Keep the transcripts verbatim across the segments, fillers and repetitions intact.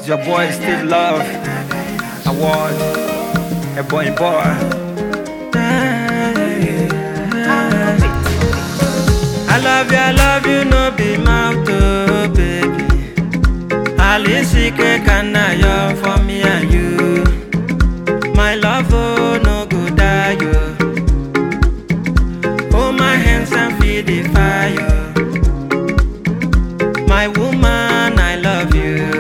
your boy Steve Love Award, a boy boy. I love you, I love you, no be mouth, oh baby. Alice can I for me and you. My love, oh no go die, yo. Hold my hands and feed the fire. My woman, I love you.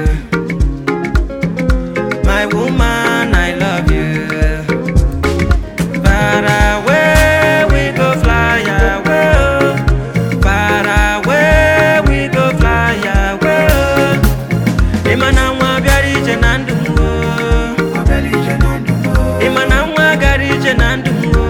My woman, I love you. Far away we go fly away. Far away we go fly away. Imana mwa gari jenandu mo. Imana mwa gari jenandu mo.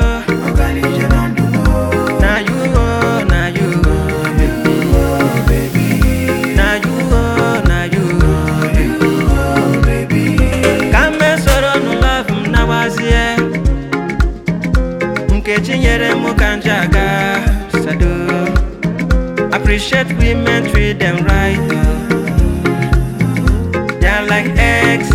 Na you oh, na you oh, baby. Na you oh, na you oh, baby. Kame soro no love mna wazie. Mkechi nyere mu kanjaga sado. Appreciate women, treat them right. They're like eggs